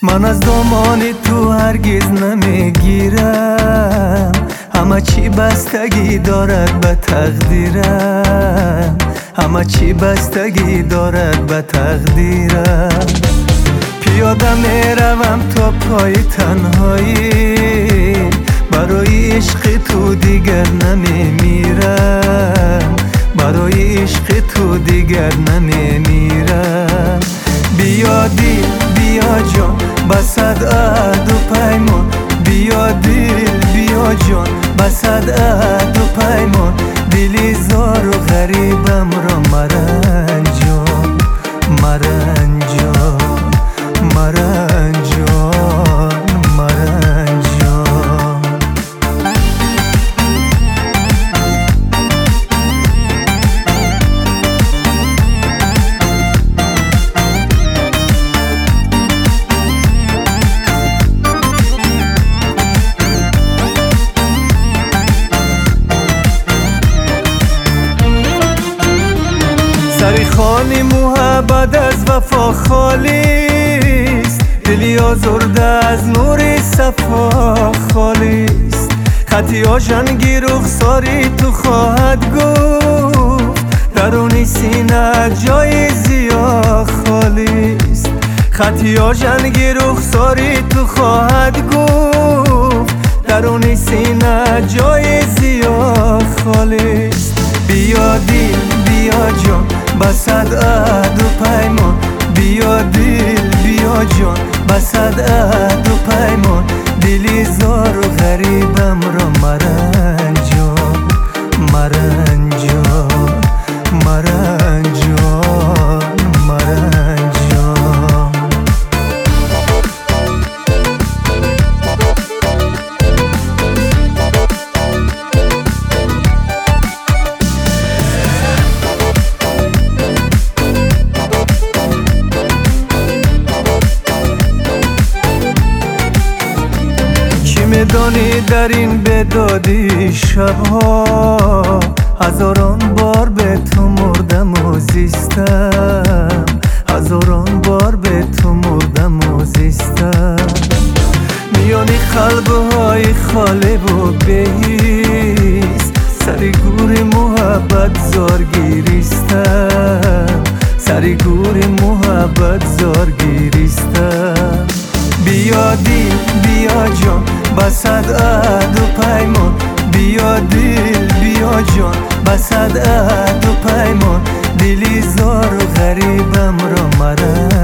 من از دامانی تو هرگز نمیگیرم، همه چی بستگی دارد به تقدیرم، همه چی بستگی دارد به تقدیرم. پیاده میروم تا پای تنهایی، برای عشق تو دیگر نمیمیرم، برای عشق تو دیگر نمیمیرم. بیا دل بیا جان بسد عهد و پیمان، بیا دل بیا جان بسد عهد و پیمان. دلی زار و غریبم را مرنجان، مرنجان، مرنجان، مرنجان. سری خانی محبت از وفا خالیست، دلی آزرده از نور صفا خالیست. خطی آشنگی رخساری تو خواهد گفت، درونی سینه جای زیا خالیست. خطی آشنگی رخساری تو خواهد گفت، درونی سینه جای زیا خالیست. بیا دل بیا جان بسد عهد و پیمان، بیا دل بیا جان بسد عهد و پیمان. دلی زار و غریبم را مرنجان، مرنجان، مرنجان، مرنجان. میدانی در این بدادی شبها، هزاران بار به تو مردم و زیستم، هزاران بار به تو مردم و زیستم. میانی قلبهای خالی و بهیست، سری گور محبت زارگیریستم، سری گور محبت زارگیریستم. بیا دل بیا جان بسد عهد و پیمان، بیا دل بیا جان بسد عهد و پیمان. دلی زار و غریبم را مرنجان.